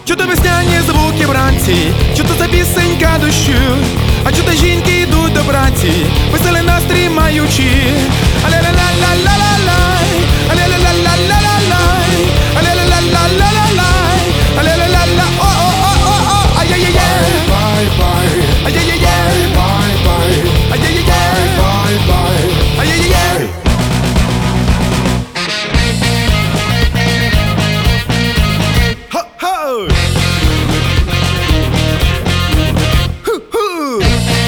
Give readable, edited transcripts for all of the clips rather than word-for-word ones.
Чути весняні звуки вранці, чути за пісенька дощу, а чути жінки йдуть до праці, веселий настрій маючи. Але-ла-ла-ла-ла-ла-лай, але-ла-ла-ла-ла-лай, але-ла-ла-ла-ла-лай, але-ла-ла-ла, о-о-о-о-о, ай-яй-яй, ай-яй-яй, ай-яй-яй, ай-яй-яй. Ho-ho! Hoo-hoo!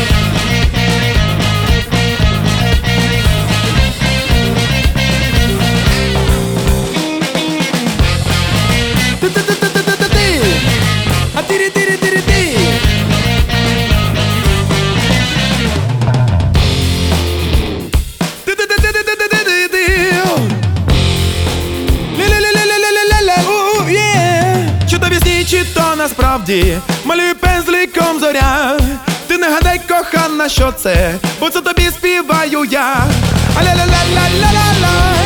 Ти-ти-ти-ти-ти-ти-ти! А тири-тири-тири-ти! Ти-ти-ти-ти-ти-ти-ти-ти! Ля-ля-ля-ля-ля-ля-ля-ля! Чи то вісні, чи то насправді малюю пензликом зоря. Ти не гадай, кохана, що це, бо це тобі співаю я. А-ля-ля-ля-ля-ля-ля-ля.